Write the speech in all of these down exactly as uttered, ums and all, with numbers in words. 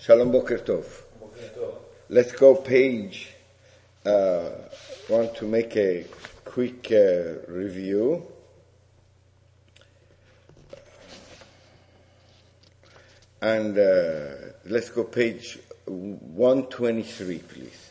Shalom Boker Tov. Let's go page, uh, want to make a quick uh, review. And uh, let's go page one twenty-three, please.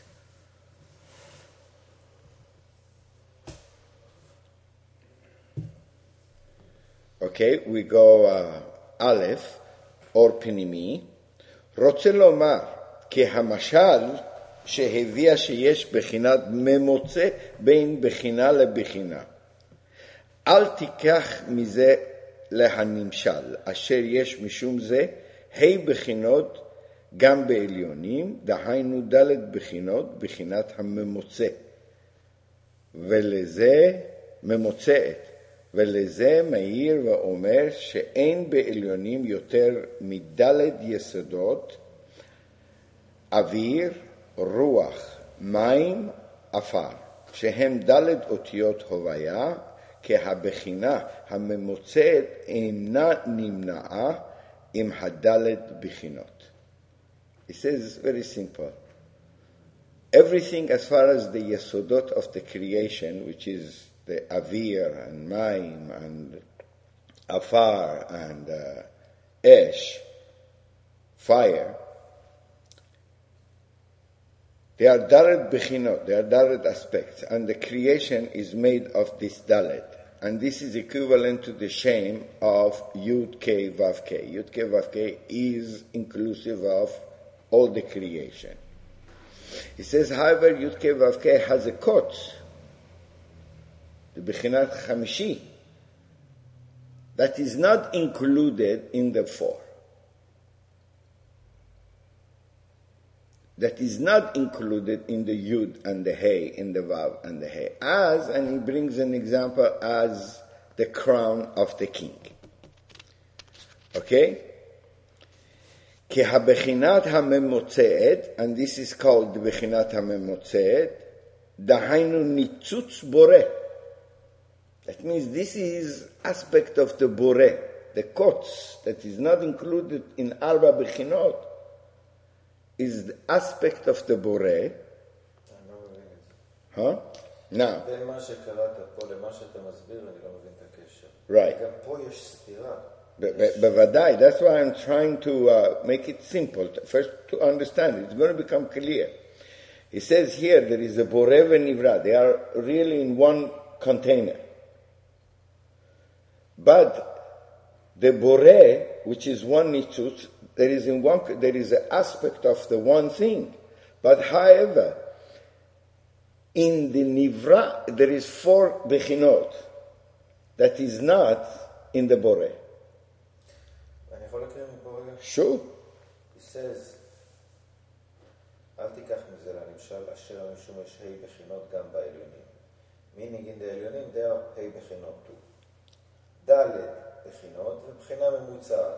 Okay, we go uh, Aleph, אור פנימי. רוצה לומר כי המשל שהביאה שיש בחינת ממוצא בין בחינה לבחינה. אל תיקח מזה להנמשל, אשר יש משום זה ה' בחינות גם בעליונים, דהיינו ד' בחינות, בחינת הממוצא. ולזה ממוצאת. ולזה מאיר ואומר שאין בעליונים יותר מדלת יסודות, אוויר, רוח, מים, אפר, שהם דלת אותיות הוויה, כי הבחינה הממוצאת אינה נמנעה עם הדלת בחינות. It says very simple. Everything as far as the yesodot of the creation, which is the avir and maim and afar and uh, esh, fire, they are dalet bechinot, they are dalet aspects, and the creation is made of this dalet. And this is equivalent to the shem of Yud K Vav K. Yud K Vav K is inclusive of all the creation. He says, however, Yud K Vav K has a kotz, the Bechinat Chamishi, that is not included in the four. That is not included in the Yud and the Hey, in the Vav and the Hey. As, and he brings an example as the crown of the king. Okay? Ki ha-Bechinat ha-Memotzeet, and this is called the Bechinat ha-Memotzeet, dahainu nitzutz boreh. That means this is aspect of the boreh, the kotz, that is not included in Arba Bechinot, is the aspect of the boreh. Huh? Now. Right. בוודאי, that's why I'm trying to uh, make it simple, first to understand it. It's going to become clear. He says here there is a boreh and nivra. They are really in one container. But the boreh, which is one nitzutz, there is in one, there is an aspect of the one thing. But however, in the nivra, there is four bechinot that is not in the boreh. Sure. He says, אל תיקח מזה לנמשל, אשר המשום יש ה' בחינות גם בעליונים. Meaning in the עליונים, there are ה' בחינות too. ד' בחינות ובחינה ממוצעת.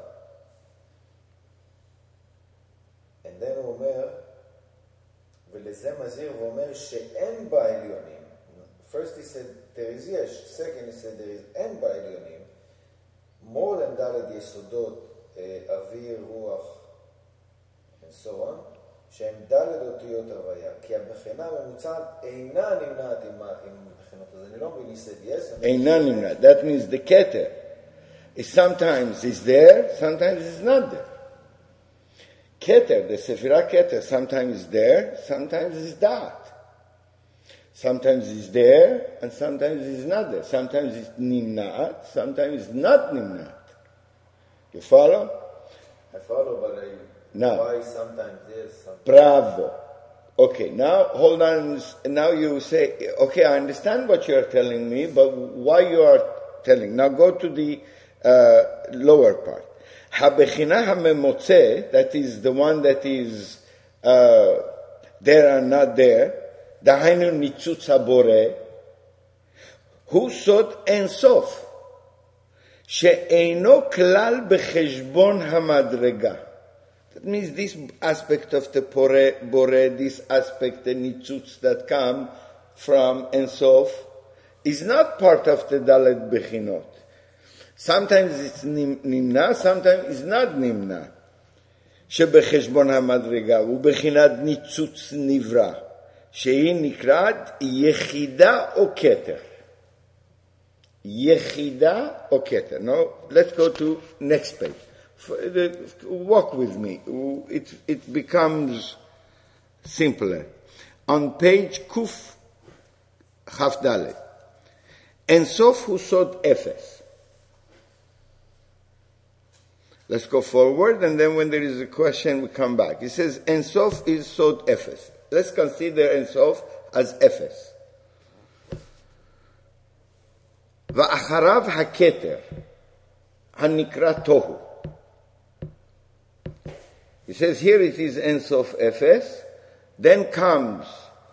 And then הוא אומר, ולזה מזהיר ואומר שאין בעליונים. First he said, there is יש. Second he said, there is אין בעליונים. More than ד' יסודות, אוויר, רוח, and so on, שהם ד' אותיות הוויה. כי הבחינה הממוצעת אינה נמנעת עם הבחינות. אז אני לא מבין, he said yes. אינה נמנעת. That means the keter is sometimes is there, sometimes is not there. Keter, the Sephirah Keter, sometimes is there, sometimes is that. Sometimes is there, and sometimes is not there. Sometimes it's nimna'at, sometimes it's not nimna'at. You follow? I follow, but I... Now. Why sometimes yes, sometimes... Bravo. Okay, now hold on. Now you say, okay, I understand what you are telling me, but why you are telling? Now go to the uh, lower part. Ha-Bechina ha-Memotze, that is the one that is uh, there and not there, Dahainu nitzutz ha-Boreh, hu sod en sof, she'eino klal becheshbon ha-Madrega. That means this aspect of the boreh, boreh, this aspect, the nitzutz that come from en sof, is not part of the Dalet Bechinot. Sometimes it's nimna, sometimes it's not nimna. שבחשבון המדרגה הוא בחינת ניצוץ נברא, שהיא נקראת יחידה או כתר. יחידה או כתר. Now, let's go to next page. Walk with me. It, it becomes simpler. On page Kuf Chaf Dalet. En Sof הוא סוד אפס. Let's go forward, and then when there is a question, we come back. It says, En Sof is Sod Efes. Let's consider En Sof as Efes. Va'acharav haketer, hanikra tohu. He says, here it is En Sof Efes. Then comes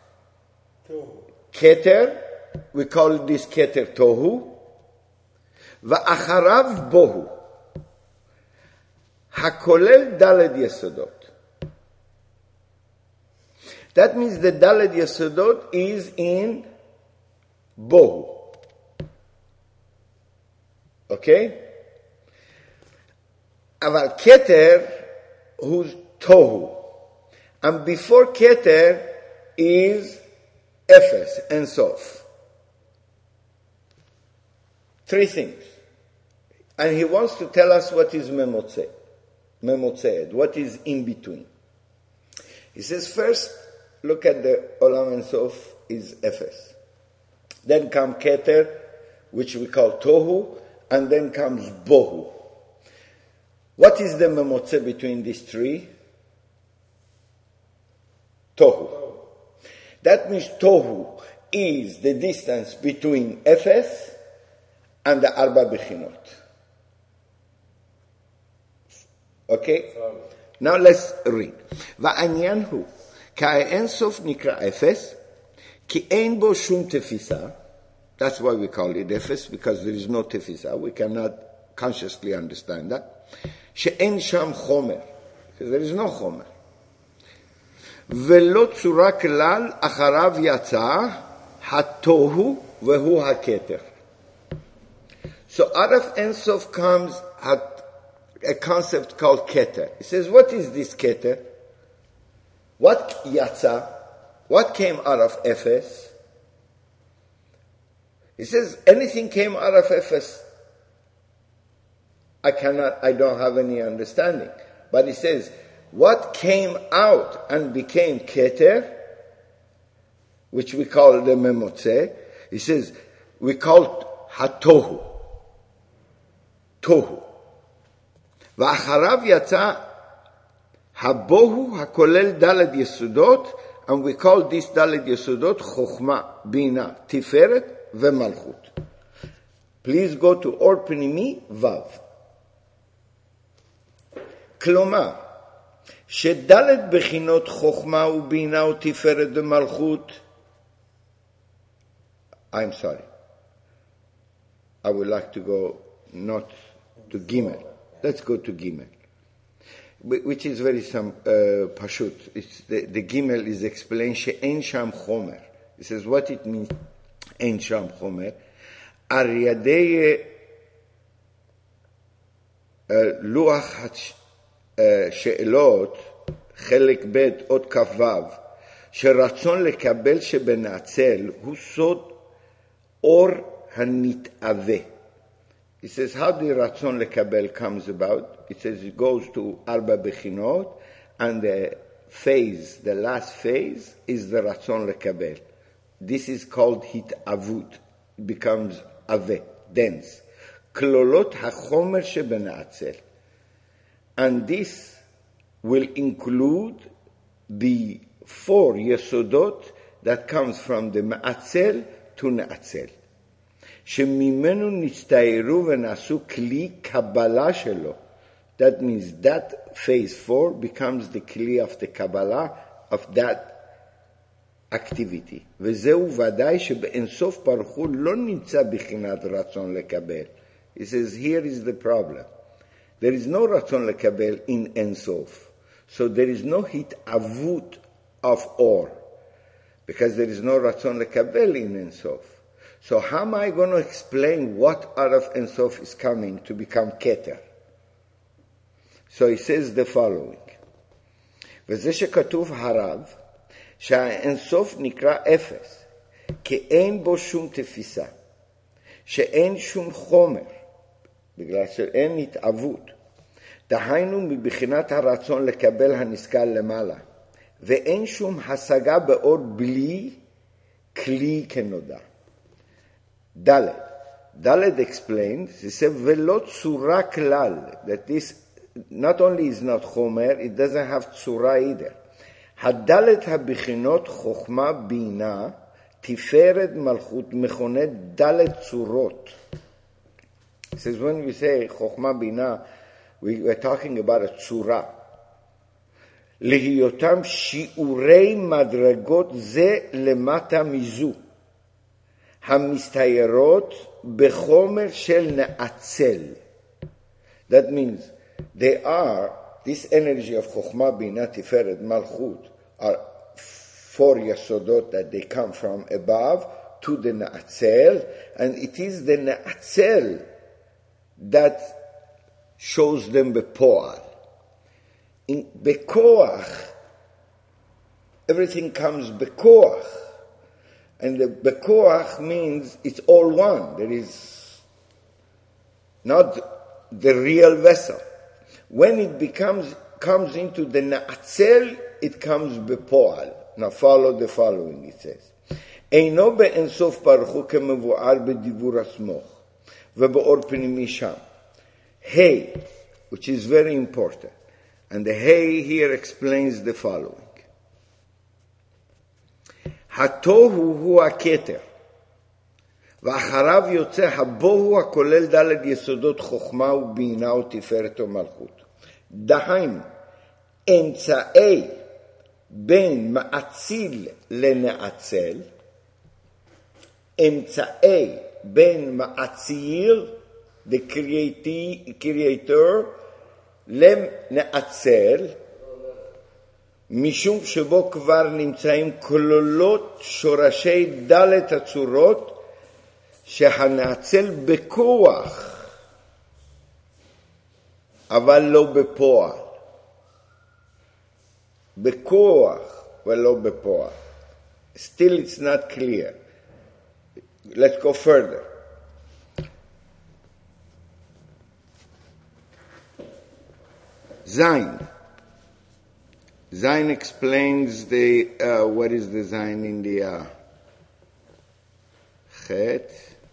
Keter. We call this Keter Tohu. Va'acharav bohu. HaKolel Daled Yesodot. That means the Daled Yesodot is in Bohu. Okay? Aval Keter, who's Tohu. And before Keter is Efes and Sof. Three things. And he wants to tell us what is Memotzeh. Memotzeed, what is in between. He says, first, look at the Olam and Sof is Efes. Then comes Keter, which we call Tohu, and then comes Bohu. What is the Memotze between these three? Tohu. That means Tohu is the distance between Efes and the Arba Bechinot. Okay? Now let's read. והעניין הוא, כהאין סוף נקרא אפס, כי אין בו שום תפיסה. That's why we call it אפס, because there is no תפיסה. We cannot consciously understand that. שאין שם חומר, because there is no חומר. ולא צורה כלל, אחריו יצא, התוהו והוא הכתר. So out of אין סוף comes a concept called Keter. He says, what is this Keter? What Yatsa? What came out of Efes? He says, anything came out of Efes. I cannot, I don't have any understanding. But he says, what came out and became Keter, which we call the Memotze, he says, we call it Hatohu. Tohu. ואחריו יצא הבוהו הכולל דלת יסודות, and we call this דלת יסודות חוכמה, בינה, תפארת ומלכות. Please go to אור פנימי וו. כלומר, שדלת בחינות חוכמה ובינה ותפארת ומלכות, I'm sorry. I would like to go not to Gimel. Let's go to Gimel, which is very some uh, pashut. It's the, the Gimel is explained she'en sham chomer. It says what it means. En sham chomer. Ar yadei luach she'elot chelek bet ot kavav שרצון לקבל שבנעצל הוא סוד אור הנתאווה. It says, how the Ratzon Lekabel comes about? It says it goes to Arba Bechinot, and the phase, the last phase, is the Ratzon Lekabel. This is called Hit Avut. It becomes Ave, dense. Klolot HaChomer Shebenatzel. And this will include the four Yesodot that comes from the Ma'atzel to Na'atzel. שממנו נצטיירו ונעשו כלי קבלה שלו. That means that phase four becomes the kli of the Kabbalah of that activity. וזהו ודאי שבאינסוף ברוך הוא לא נמצא בחינת רצון לקבל. He says, here is the problem. There is no רצון לקבל in אינסוף. So there is no התאוות of or. Because there is no רצון לקבל in אינסוף. So how am I going to explain what out of Ein Sof is coming to become Keter? So he says the following. וזה שכתוב הרב, שהאינסוף נקרא אפס, כי אין בו שום תפיסה, שאין שום חומר, בגלל שאין התאבות, דהיינו מבחינת הרצון לקבל הנשכל למעלה, ואין שום השגה באור בלי כלי כנודע. ד' ד' explains, he said, ולא צורה כלל, that this not only is not חומר, it doesn't have צורה either. הד' הבחינות חוכמה בינה, תפארת מלכות מכונה ד' צורות. He says, when we say חוכמה בינה, we are talking about a צורה. להיותם שיעורי מדרגות זה למטה מזו, המסתיירות בחומר של נעצל. That means they are, this energy of חוכמה בינה תפארת מלכות are four יסודות that they come from above to the נעצל, and it is the נעצל that shows them בפועל. In בכוח, everything comes בכוח, and the בכוח means it's all one. There is not the real vessel. When it becomes comes into the na'atzel, it comes בפועל. Now follow the following, it says. אינו באינסוף ברוך הוא כמבואר בדיבור הסמוך, ובאור פנימי שם. Hey, which is very important. And the hey here explains the following. התוהו הוא הכתר, ואחריו יוצא הבוהו הכולל ד' יסודות חוכמה ובינה ותפארת ומלכות. דהיינו, אמצעי בין מאציל לנאצל, אמצעי בין מאציל, the creator, לנאצל, משום שבו כבר נמצאים כלולות שורשי ד' הצורות, שהנאצל בכוח, אבל לא בפועל. בכוח ולא בפועל. Still it's not clear. Let's go further. Zain. Zain explains the uh, what is the Zain in the uh, Chet.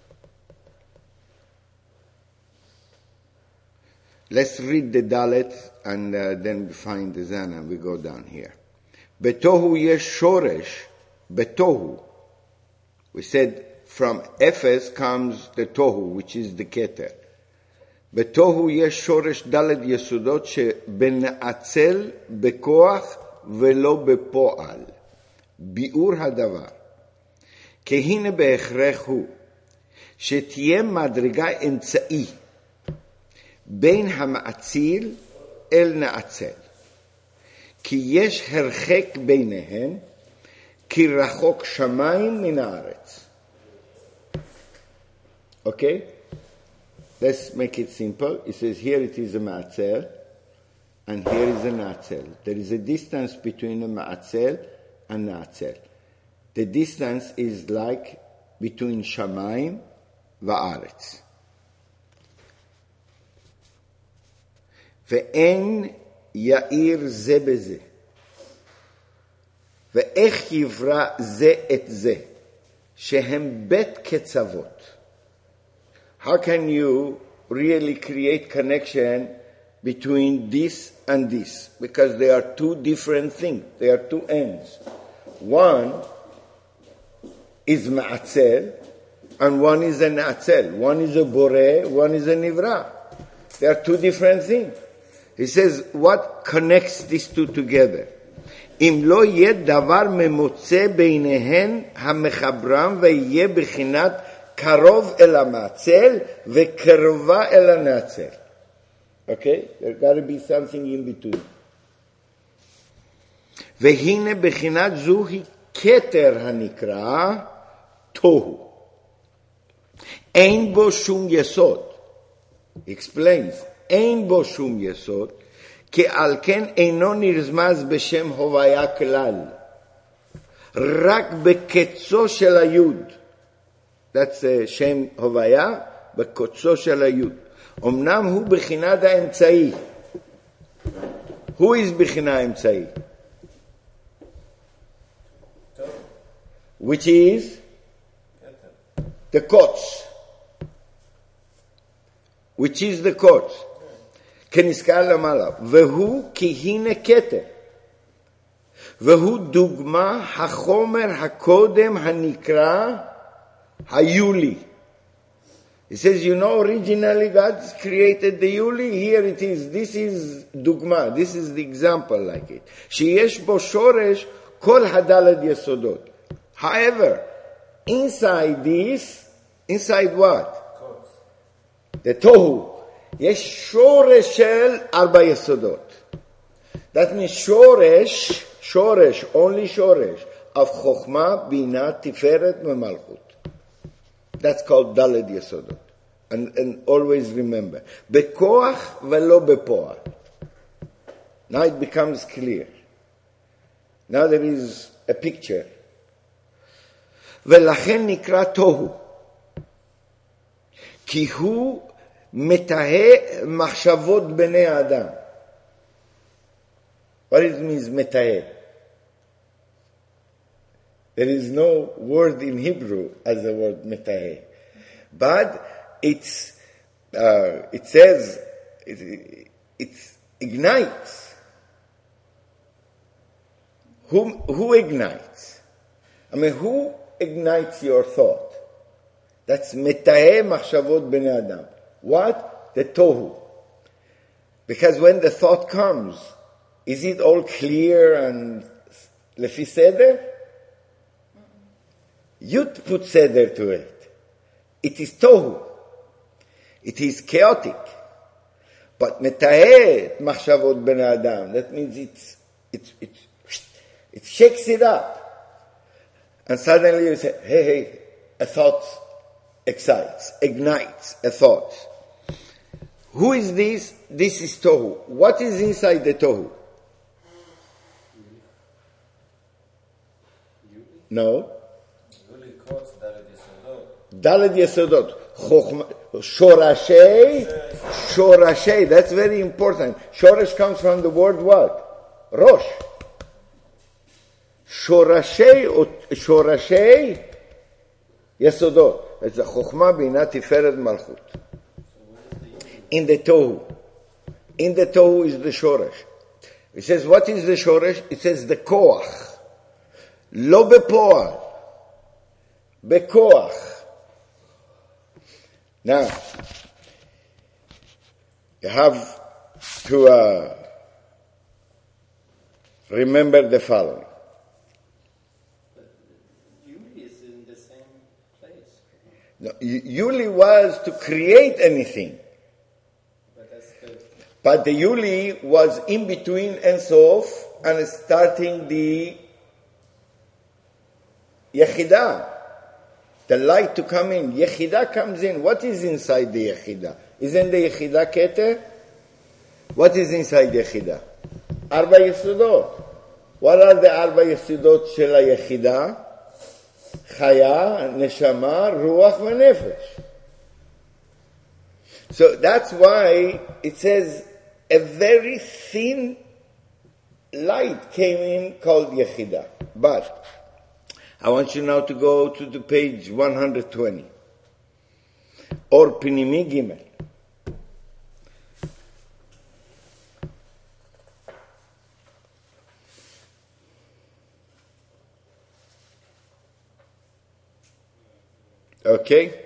Let's read the Dalet and uh, then we find the Zain and we go down here. Betohu yesh shoresh. Betohu. We said from Ephes comes the Tohu, which is the Keter. בתוהו יש שורש ד' יסודות שבנעצל בכוח ולא בפועל. ביאור הדבר. כי הנה בהכרח הוא שתהיה מדרגה אמצעי בין המאציל אל נעצל. כי יש הרחק ביניהן כי רחוק שמיים מן הארץ. אוקיי? Okay? Let's make it simple. It says here it is a ma'atzel, and here is a na'atzel. There is a distance between a ma'atzel and na'atzel. The distance is like between shamayim va'aretz. Ve'en ya'ir ze beze. Ve'ech yivra ze et ze. Shehem bet ketzavot. How can you really create connection between this and this? Because they are two different things. They are two ends. One is ma'atzel and one is a na'atzel. One is a boreh, one is a nivra. They are two different things. He says, what connects these two together? אם לא יהיה דבר ממוצא ביניהן המחברם ויהיה בחינת קרוב אל המעצל וקרבה אל הנעצל. Okay? There's got to be something in between. והנה בחינת זו היא כתר הנקרא תוהו. אין בו שום יסוד. Explains, אין בו שום יסוד, כי על כן אינו נרמז בשם הוויה כלל, רק בקצו של היוד. that's uh, שם הוויה, בקצו של היוד. אמנם הוא בחינת האמצעי. Who is בחינה האמצעי? Which is the קוץ. Which is the קוץ. כנזכר למעלה. והוא כי הנה כתר. והוא דוגמה החומר הקודם הנקרא היולי. He says, you know, originally God created the Yuli. Here it is. This is dugma. This is the example like it. שיש בו שורש כל הדלת יסודות. However, inside this, inside what? The tohu. יש שורש של ארבע יסודות. That means שורש, שורש, only שורש, of חוכמה, בינה, תפארת ומלכות. That's called Daled Yesodot. And, and always remember, בכוח ולא בפועל. Now it becomes clear. Now there is a picture. ולכן נקרא תוהו. כי הוא מתהה מחשבות בני האדם. What it means מתהה? There is no word in Hebrew as the word metaheh. But it's, uh, it says, it, it ignites. Who, who ignites? I mean, who ignites your thought? That's metaheh machshavot bnei adam. What? The tohu. Because when the thought comes, is it all clear and lefi seder? You put seder to it. It is tohu. It is chaotic. But metaheh machshavot ben adam. That means it's, it, it, it shakes it up. And suddenly you say, hey, hey, a thought excites, ignites a thought. Who is this? This is tohu. What is inside the tohu? No. Daled Yesodot. Shorashei. Shorashei. That's very important. Shorash comes from the word what? Rosh. Shorashei. Shorashei. Yesodot. It's a Chokhmah, Binah, Tiferet, Malchut. In the Tohu. In the Tohu is the Shorash. It says, what is the Shorash? It says the Koach. Lo bepoal. Bekoach. Now, you have to uh, remember the following. But Yuli is in the same place. No, Yuli was to create anything. But, that's the... but the Yuli was in between Ein Sof and starting the Yechidah. The light to come in. Yechidah comes in. What is inside the Yechidah? Isn't the Yechidah Keter? What is inside Yechidah? Arba Yesodot. What are the Arba Yesodot shel Yechidah? Chaya, Neshama, Ruach, and Nefesh. So that's why it says a very thin light came in called Yechidah. But I want you now to go to the page one hundred twenty. Or Pinimi Gimel. Okay?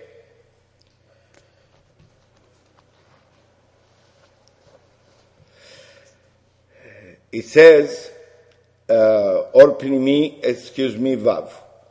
It says, uh, or Pinimi, excuse me, Vav.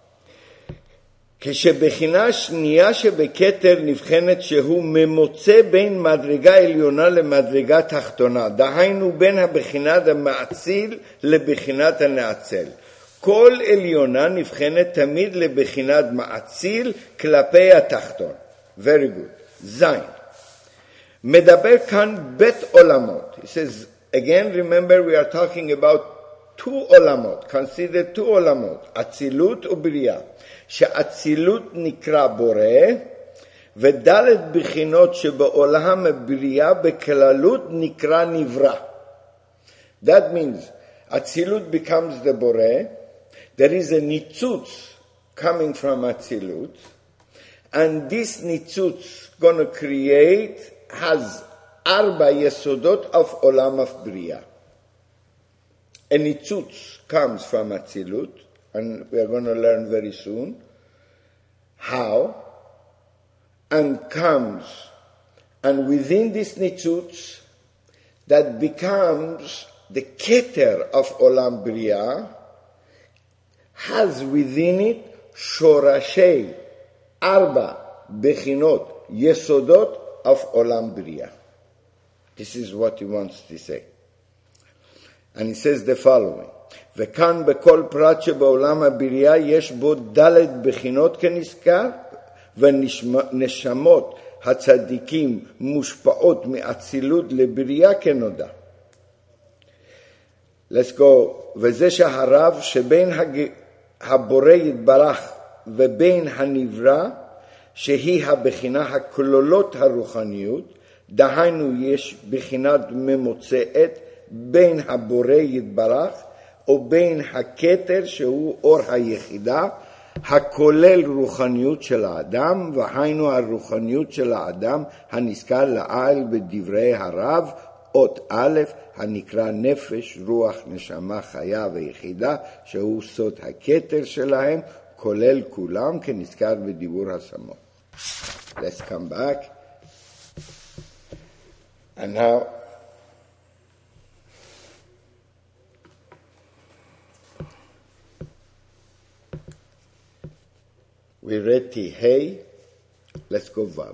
כשבחינה שנייה שבכתר נבחנת שהוא ממוצא בין מדרגה עליונה למדרגה תחתונה, דהיינו בין הבחינת המעציל לבחינת הנעצל. כל עליונה נבחנת תמיד לבחינת מעציל כלפי התחתון. Very good. זין. מדבר כאן בית עולמות. He says, Again, remember we are talking about two olamot. Consider two olamot, Atzilut uBriya. שאצילות נקרא בורא, ודלת בחינות שבעולם הבריאה בכללות נקרא נברא. That means Atzilut becomes the Boreh. There is a nitzutz coming from Atzilut, and this nitzutz going to create, has arba yesodot of olam of Bria. A nitzutz comes from Atzilut, and we are going to learn very soon how, and comes, and within this nitzutz that becomes the keter of Olam Bria, has within it shorashei, arba, bechinot, yesodot of Olam Bria. This is what he wants to say. And he says the following, וכאן בכל פרט שבעולם הבריאה יש בו דלת בחינות כנזכר, ונשמות הצדיקים מושפעות מאצילות לבריאה כנודע. Let's go. וזה שהרב שבין הבורא יתברך ובין הנברא, שהיא הבחינה הכלולות הרוחניות, דהיינו יש בחינת ממוצאת בין הבורא יתברך ובין הכתר שהוא אור היחידה, הכולל רוחניות של האדם, והיינו הרוחניות של האדם הנזכר לעיל בדברי הרב, אות א', הנקרא נפש, רוח, נשמה, חיה ויחידה, שהוא סוד הכתר שלהם, כולל כולם כנזכר בדיבור השמות. Let's come back. And now, we read Tihei, let's go Vav.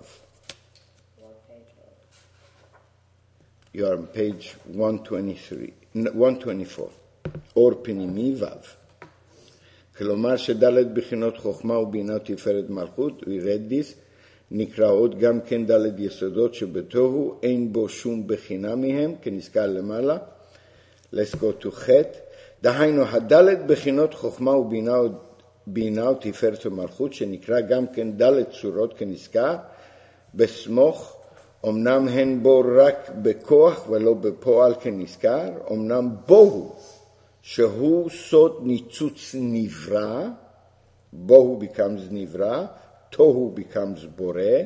You are on page one twenty-three, one twenty-four. אור פנימי Vav. כלומר שדלת בחינות חוכמה ובינה ותפארת מלכות, we read this, נקראות גם כן דלת יסודות שבתוהו, אין בו שום בחינה מהם, כנזכר למעלה. Let's go to ח' דהיינו, הדלת בחינות חוכמה ובינה בינה ותפארת ומלכות, שנקרא גם כן דלת צורות כנזכר, בסמוך, אמנם הן בו רק בכוח ולא בפועל כנזכר, אמנם בוהו, שהוא סוד ניצוץ נברא, בוהו becomes נברא, תוהו becomes בורא,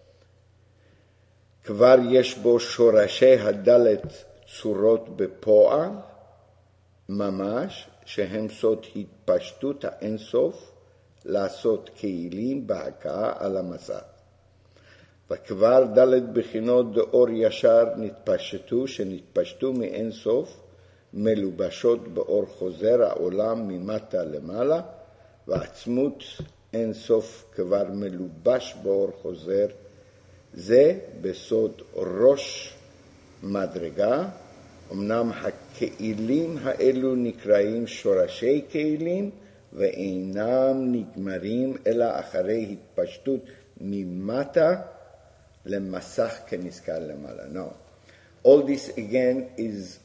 כבר יש בו שורשי הדלת צורות בפועל, ממש, שהם סוד התפשטות האינסוף, לעשות כלים בהכאה על המסע. וכבר דלת בחינות דאור ישר נתפשטו, שנתפשטו מאינסוף, מלובשות באור חוזר העולם ממטה למעלה, ועצמות אינסוף כבר מלובש באור חוזר, זה בסוד ראש מדרגה, אמנם הכלים האלו נקראים שורשי כלים, ואינם נגמרים אלא אחרי התפשטות ממטה למסך כנזכר למעלה. No. All this again is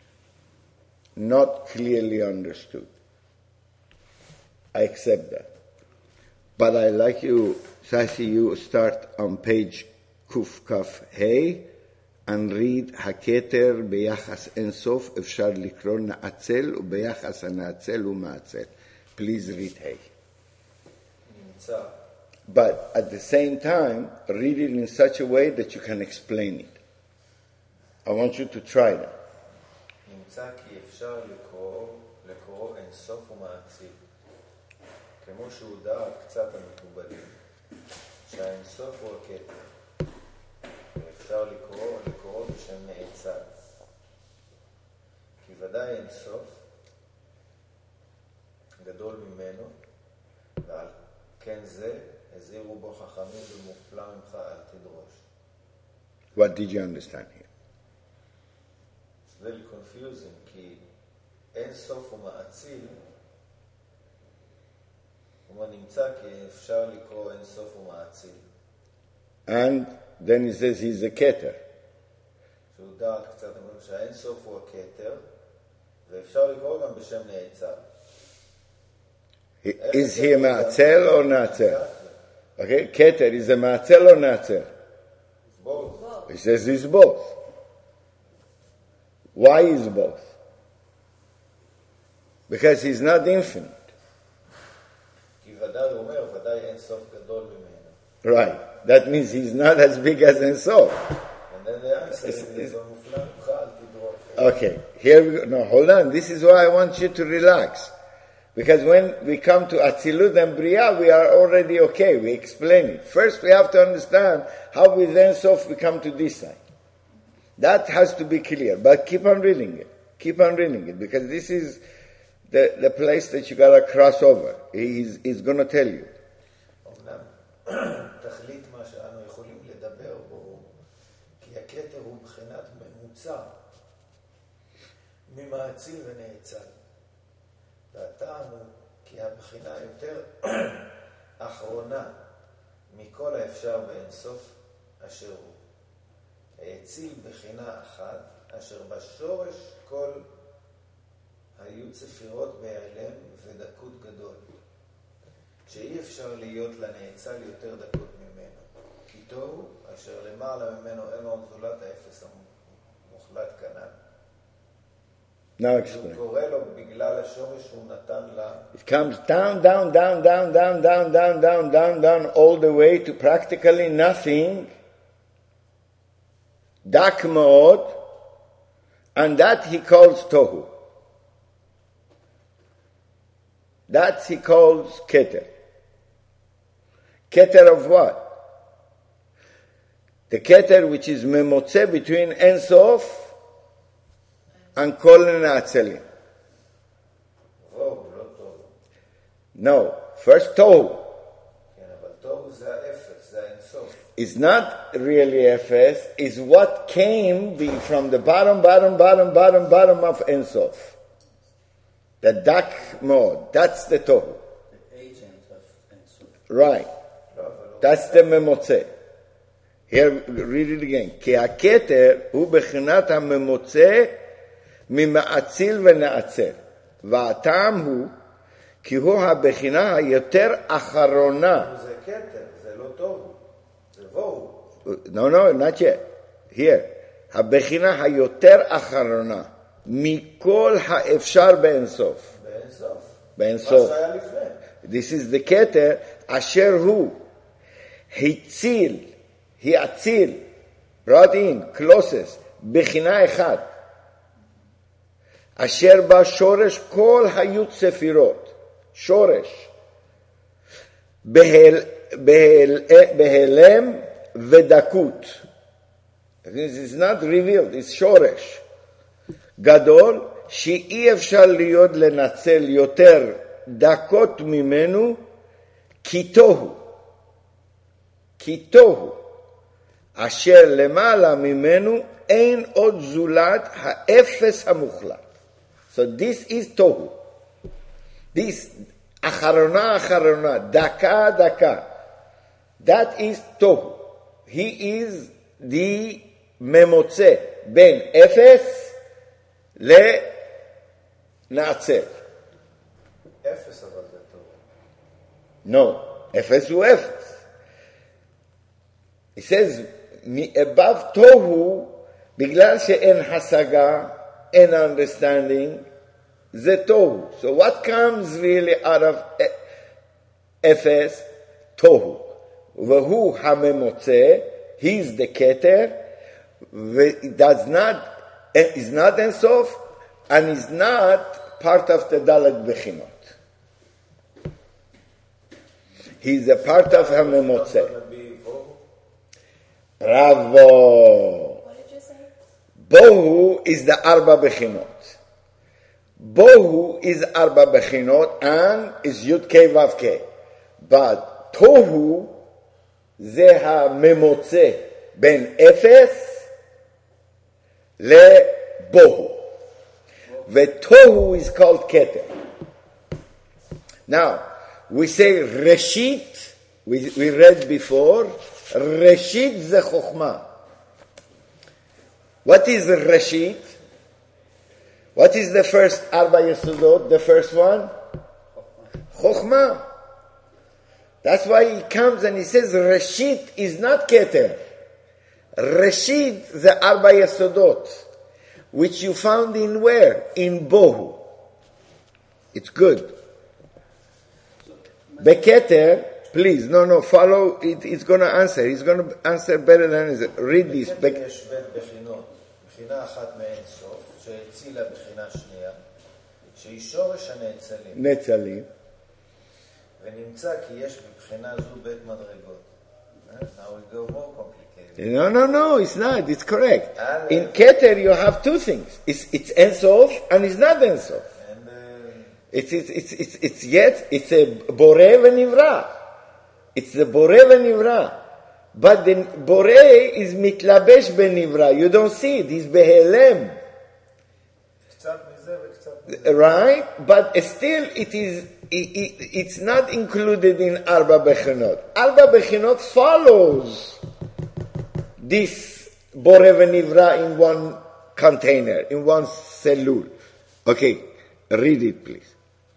not clearly understood. I accept that. But I like you, Sasi, you start on page Kuf Kaf Hey and read הכתר ביחס אינסוף אפשר לקרוא נעצל וביחס הנעצל ומעצל. Please read Hey. נמצא. But at the same time, read it in such a way that you can explain it. I want you to try that. נמצא כי אפשר לקרוא, לקרוא אינסוף ומעציל. כמו שהודע קצת המקובלים, שהאינסוף הוא הכתר. ואפשר לקרוא, לקרוא בשם נעצל. כי ודאי אינסוף גדול ממנו, ועל כן זה הזהירו בו חכמים במופלא ממך אל תדרוש. What did you understand here? It's very confusing, כי אין סוף ומעציל, ומה נמצא כי אפשר לקרוא אין סוף ומעציל. And then he says he's a keter. שהוא דעת קצת, אומרים שהאין סוף הוא הכתר, ואפשר לקרוא גם בשם נעצל. Is he a ma'atzil or na'atzil? Okay, keter, is a ma'atzil or na'atzil? Both. He says it's both. Why is both? Because he's not infinite. כי ודאי הוא אומר, ודאי אין סוף גדול ממנו. Right. That means he's not as big as Ein Sof. And then the answer is, זה מופלא ממך, אל תדרוש. Okay, here we go. No, hold on. This is why I want you to relax. Because when we come to Atzilut and Bria, we are already okay. We explain it. First, we have to understand how with Ein Sof we come to this side. That has to be clear. But keep on reading it. Keep on reading it. Because this is the, the place that you got to cross over. He's, he's going to tell you. תכלית מה שאנו יכולים לדבר בו, כי הכתר הוא בחינת ממוצע, ממעציל ונעצל. והטעם הוא כי הבחינה יותר אחרונה מכל האפשר באין סוף אשר הוא. העציל בחינה אחת, אשר בשורש כל היו צפירות בהיעלם ודקות גדול. שאי אפשר להיות לנעצל יותר דקות ממנו. כי תוהו, אשר למעלה ממנו אין עוד זולת האפס המוחלט כנ"ל. Now explain. הוא קורא לו בגלל השורש שהוא נתן לה. It comes down, down, down, down, down, down, down, down, down, down, all the way to practically nothing. Dak מאוד, and that he calls tohu. That he calls keter. Keter of what? The keter which is memotze between Ein Sof and Kol Na'atzelim. וואו, לא טוב. No, first tohu. כן, אבל טוב זה האפס, זה האין סוף. It's not really Efes, it's what came the, from the bottom, bottom, bottom, bottom, bottom of Ein Sof. The dak mod, that's the tohu. The agent of Ein Sof. Right. That's the memotze. Here, read it again. כי הכתר הוא בחינת הממוצה ממעציל ונעצל. והטעם הוא כי הוא הבחינה היותר אחרונה. זה כתר, זה לא טוב. זה וואו. No, no, not yet. Here. הבחינה היותר אחרונה מכל האפשר באין סוף. באין סוף. באין סוף. מה שהיה לפני. This is the keter אשר הוא הציל, היציל, brought in, closest, בחינה אחד, אשר בה שורש כל היו צפירות, שורש, בהל, בהל, בהלם ודקות. This is not revealed, it's שורש. גדול, שאי אפשר להיות לנצל יותר דקות ממנו, כי תוהו. כי תוהו, אשר למעלה ממנו אין עוד זולת האפס המוחלט. So this is תוהו. This, אחרונה אחרונה, דקה דקה. That is תוהו. He is the ממוצע בין אפס לנעצל. אפס אבל זה טוב. No, אפס הוא אפס. He says, above tohu, בגלל שאין השגה, אין understanding, זה tohu. So what comes really out of אפס? tohu. והוא הממוצע, he's the keter, it does not, is not Ein Sof, and is not part of the Dalet Bechinot. He's a part of הממוצע. Bravo. What did you say? Bohu is the Arba Bechinot. Bohu is Arba Bechinot and is Yud Kei Vav Kei. But Tohu זה הממוצע בין אפס לבוהו. ותוהו is called Keter. Now, we say Reshit, we, we read before, Reshit זה חוכמה. What is Rashid? What is the first Arba Yesodot, the first one? Chokhmah. That's why he comes and he says Rashid is not Keter. Rashid, the Arba Yesodot, which you found in where? In Bohu. It's good. Beketer, please, no, no, follow, it, it's going to answer. He's going to answer better than it. Read this. בקטר יש בין בחינות, בחינה אחת מאין סוף, שהצילה בחינה שנייה, שהיא שורש הנאצלים. נצלים. ונמצא כי יש בבחינה זו בית מדרגות. Now we go more complicated. No, no, no, it's not. It's correct. In Keter, you have two things. It's it's Ensof and it's not Ensof. And, uh, It's it's it's it's it's yet it's a Boreh v'Nivra. It's the Boreh v'Nivra. But the Boreh is mitlabesh b'Nivra. You don't see it. He's behelem. קצת מזה וקצת מזה. Right? But still it is it, it, it's not included in Arba Bechinot. Arba Bechinot follows this Boreh v'Nivra in one container, in one cellule. Okay, read it please.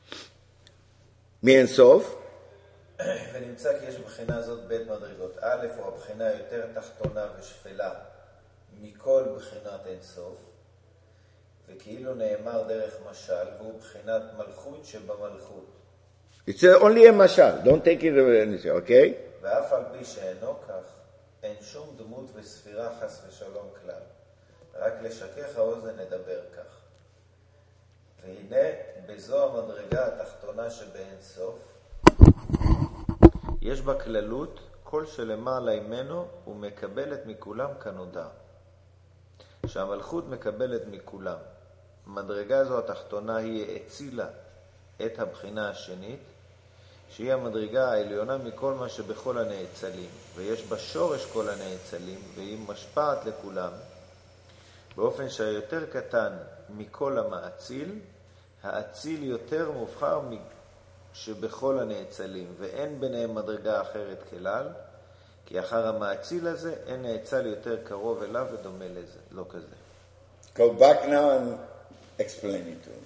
מאין סוף. ונמצא כי יש בחינה זאת בית מדרגות. א' הוא הבחינה יותר תחתונה ושפלה מכל בחינת אין סוף, וכאילו נאמר דרך משל, והוא בחינת מלכות שבמלכות. It's only a mashal. Don't take it anything, okay? ואף על פי שאינו כך, אין שום דמות וספירה חס ושלום כלל. רק לשכך האוזן נדבר כך. והנה, בזו המדרגה התחתונה שבאין סוף, יש בה כללות, כל שלמעלה ממנו הוא מקבלת מכולם כנודע. שהמלכות מקבלת מכולם. המדרגה זו התחתונה היא הצילה את הבחינה השנית, שהיא המדרגה העליונה מכל מה שבכל הנאצלים, ויש בה שורש כל הנאצלים, והיא משפעת לכולם, באופן שהיותר קטן מכל המאציל, האציל יותר מובחר שבכל הנאצלים, ואין ביניהם מדרגה אחרת כלל, כי אחר המאציל הזה אין נאצל יותר קרוב אליו ודומה לזה, לא כזה. Go back now and explain it to me.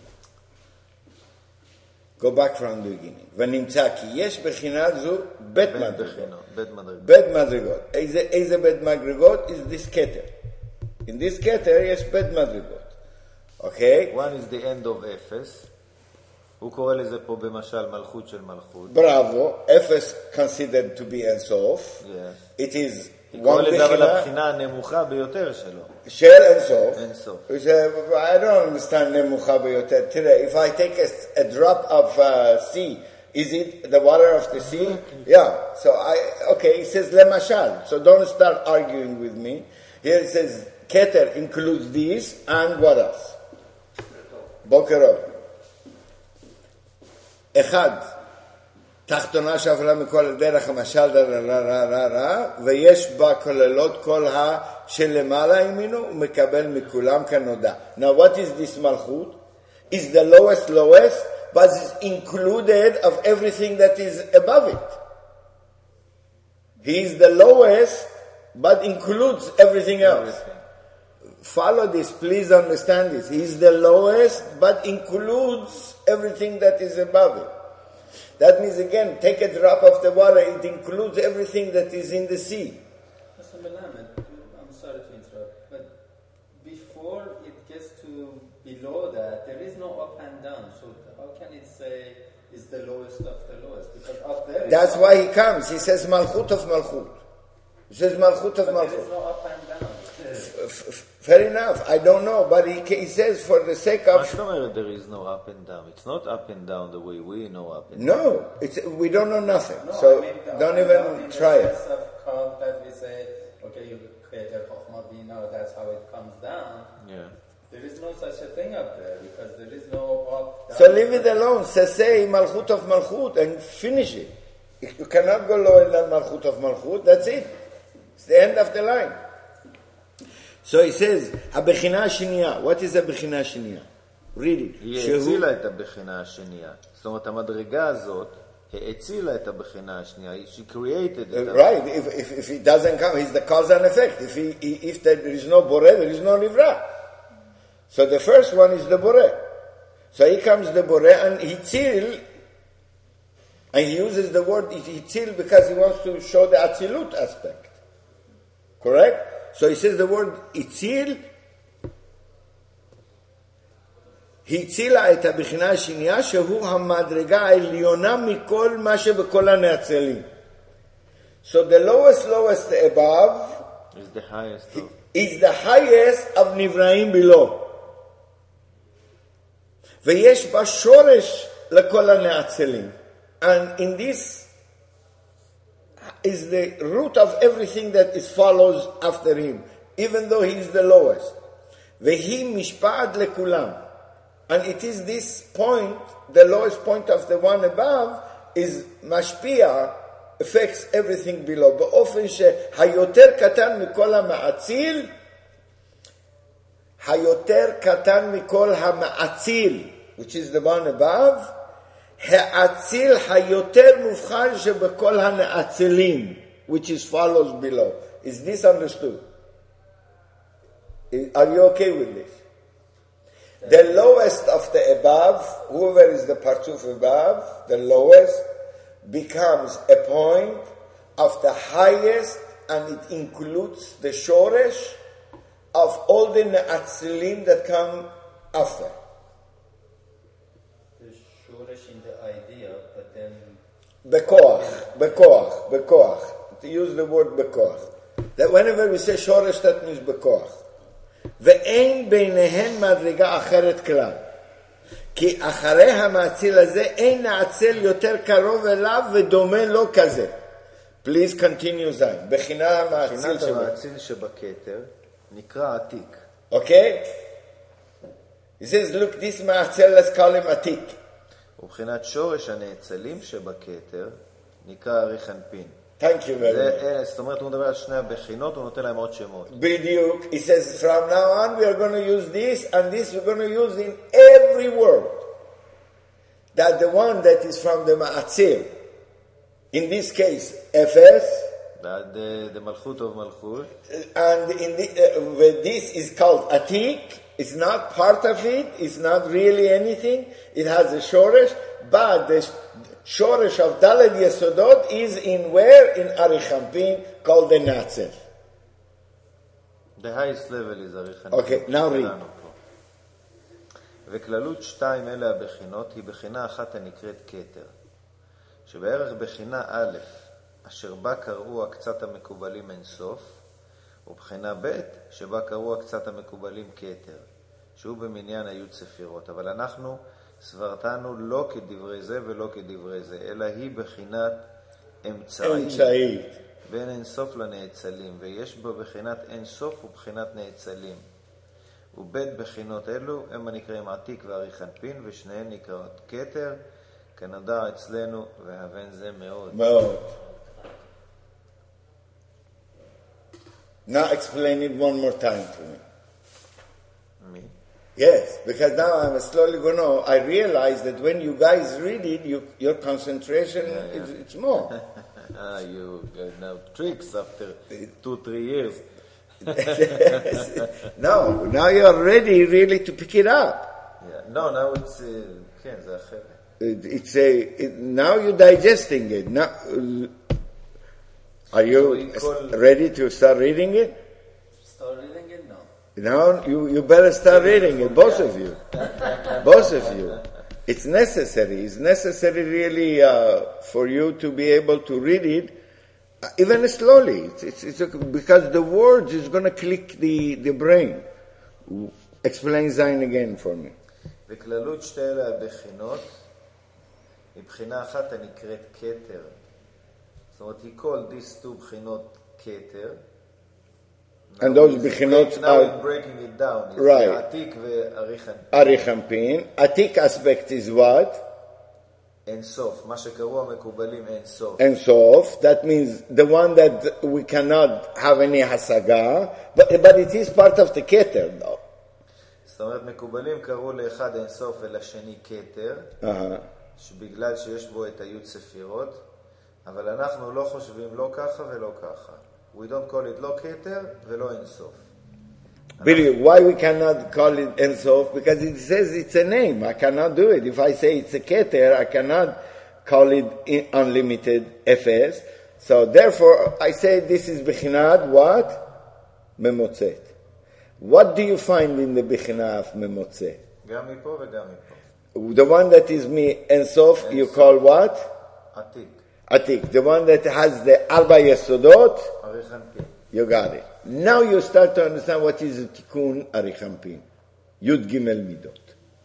Go back from the beginning. ונמצא כי יש בחינה זו בית מדרגות. בית מדרגות. בית מדרגות. איזה, איזה בית מדרגות? is this keter. In this keter יש בית מדרגות. Okay? One is the end of אפס. הוא קורא לזה פה במשל מלכות של מלכות. Bravo. אפס considered to be אינסוף. Yes. It is הוא קורא one לזה אבל בחינה הבחינה הנמוכה ביותר שלו. של אינסוף. אינסוף. Which, uh, I don't understand נמוכה ביותר. Today, if I take a, a drop of uh, sea, is it the water of the sea? Yeah. So I, okay, it says לממשל. So don't start arguing with me. Here it says, Keter includes this and what else? בוקר אור. אחד, תחתונה שעברה מכל הדרך המשל רה רה רה רה רה, ויש בה כוללות כל השלמעלה ימינו, ומקבל מכולם כנודע. Now what is this מלכות? Is the lowest lowest, but is included of everything that is above it. He is the lowest, but includes everything else. Everything. Follow this, please understand this. He is the lowest, but includes everything that is above it. That means, again, take a drop of the water, it includes everything that is in the sea. Mister Melamed, I'm sorry to interrupt, but before it gets to below that, there is no up and down. So how can it say is the lowest of the lowest? Because up there... That's why he comes. He says Malchut of Malchut. He says Malchut of but Malchut. there is no up and down. Fair enough. I don't know, but he, he says for the sake of... מה זאת אומרת there is no up and down? It's not up and down the way we know up and down. No, it's, we don't know nothing. No, So I mean, the don't up and even down in try the it. sense of curve that we say, okay, you create a Chokhmah Bina, that's how it comes down. Yeah. There is no such a thing up there because there is no up, down. So leave it alone. Say, say Malchut of Malchut and finish it. You cannot go lower than Malchut of Malchut. That's it. It's the end of the line. So he says, הבחינה השנייה. What is הבחינה השנייה? Read it. היא הצילה את הבחינה השנייה. זאת אומרת, המדרגה הזאת הצילה את הבחינה השנייה. She created it. Right. If, if, if it doesn't come, it's the cause and effect. If, he, if there is no Boreh, there is no Nivra. So the first one is the Boreh. So here comes the Boreh and Hitzil, and he uses the word Hitzil because he wants to show the Atzilut aspect. Correct? So he says the word Hitzil, הצילה את הבחינה השנייה שהוא המדרגה העליונה מכל מה שבכל הנאצלים. So the lowest lowest above is the highest of. is the highest of נבראים below. ויש בה שורש לכל הנאצלים. And in this is the root of everything that is follows after him, even though he is the lowest. והיא משפעת לכולם. And it is this point, the lowest point of the one above, is mashpia, affects everything below. באופן שהיותר קטן מכל המעציל, היותר קטן מכל המעציל, which is the one above, העציל היותר מובחן שבכל הנאצילים, which is follows below. Is this understood? Are you okay with this? The lowest of the above, whoever is the partuf above, the lowest, becomes a point of the highest, and it includes the shoresh of all the ne'atzilim that come after. The shoresh in the idea, but then... Bekoach, bekoach, bekoach. To use the word bekoach. That whenever we say shoresh, that means bekoach. ואין ביניהן מדרגה אחרת כלל. כי אחרי המעציל הזה אין נעצל יותר קרוב אליו ודומה לו כזה. Please continue זין. בחינה המעציל שבכתר. בחינת המעציל שבכתר נקרא עתיק. Okay? He says, look, this מעצל, let's call him עתיק. ובחינת שורש הנאצלים שבכתר נקרא אריך אנפין. Thank you very much. זאת אומרת, הוא מדבר על שני הבחינות, הוא נותן להם עוד שמות. בדיוק. He says, from now on we are going to use this, and this we're going to use in every word. That the one that is from the Ma'atzil, in this case, Efes, the, the Malchut of Malchut, and in the, uh, this is called Atik. It's not part of it, it's not really anything. It has a shoresh, but the shoresh of Daled Yesodot is in where? In Arich Hampin, called the Natzel. The highest level is Arich Hampin. Okay, now read. וכללות שתיים אלה הבחינות היא בחינה אחת הנקראת כתר, שבערך בחינה א', אשר בה קראו הקצת המקובלים אין סוף, ובחינה ב', שבה קראו הקצת המקובלים כתר, שהוא במניין היו ספירות. אבל אנחנו סברתנו לא כדברי זה ולא כדברי זה, אלא היא בחינת אמצעית בין אין סוף לנאצלים, ויש בה בחינת אין סוף ובחינת נאצלים. ובית בחינות אלו הם הנקראים עתיק ואריך אנפין, ושניהם נקראות כתר, כנודע אצלנו, והבן זה מאוד. מאוד. Now explain it one more time to me. Me? Yes, because now I'm slowly going to, I realize that when you guys read it, you, your concentration, yeah, yeah. Is, it's more. ah, you got now tricks after two, three years. No, now you're ready really to pick it up. Yeah. No, now it's, uh, כן, זה אחרת. It, it's a, it, now you're digesting it. Now, uh, are you call, ready to start reading it? Start reading it now. Now you, you better start reading it, both of you. Both of you. It's necessary. It's necessary really uh, for you to be able to read it, uh, even slowly. It's, it's, it's a, because the words is going to click the, the brain. Explain Zayin again for me. וכללות שתי אלה הבחינות היא בחינה אחת הנקראת כתר. זאת אומרת, he called these two בחינות כתר. And those bichinot now are breaking it down. It's right. Atik ve'Arich Hampin. Arich Hampin. Atik aspect is what? En Sof. מה שקראו המקובלים אין סוף. En Sof. That means the one that we cannot have any hasaga, but but it is part of the keter though. זאת אומרת, מקובלים קראו לאחד אין סוף ולשני כתר, Uh-huh. שבגלל שיש בו את היוד ספירות, אבל אנחנו לא חושבים לא ככה ולא ככה. We don't call it לא כתר ולא אינסוף. Really, why we cannot call it Ein Sof? Because it says it's a name. I cannot do it. If I say it's a Keter, I cannot call it unlimited F S. So therefore, I say this is Bechinat what? Memotzet. What do you find in the Bechinat of Memotzet? גם מפה וגם מפה. The one that is me Ein Sof, you call what? עתיק. Atik. The one that has the Arba Yesodot, אריך אנפין. you got it. Now you start to understand what is the Tikkun Arichampin. Yud Gimel Midot.